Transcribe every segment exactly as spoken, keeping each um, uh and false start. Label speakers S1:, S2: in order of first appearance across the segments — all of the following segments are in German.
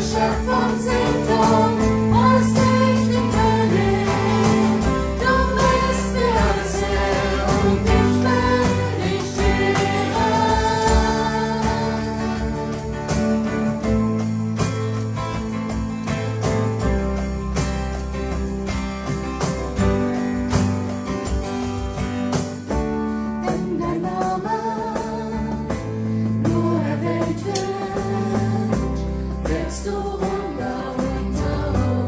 S1: Schöpfung singt Lob, preist dich den König. Du bist für alles Herr und dich will ich wenn dein Name nur erwählt wird, wirkst du Wunder unter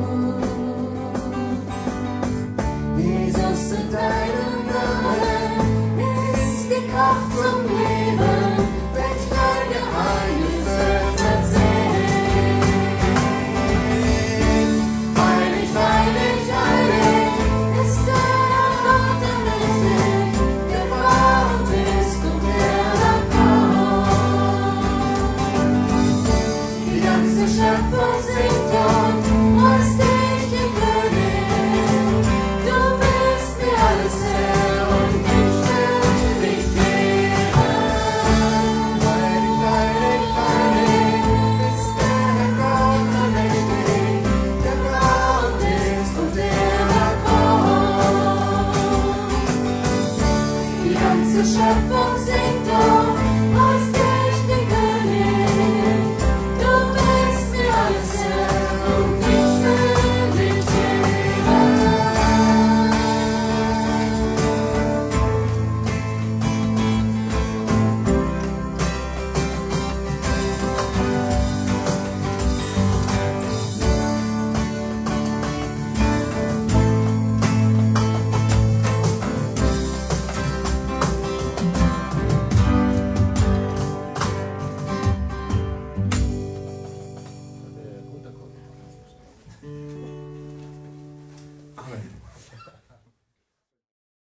S1: uns. Jesus, in deinem Namen ist die Kraft zum Leben, welch dein Geheimnis erzählt. Heilig, heilig, heilig ist der Gott allmächtig, gebaut ist und der da kommt. Die ganze Schöpfung singt Lob.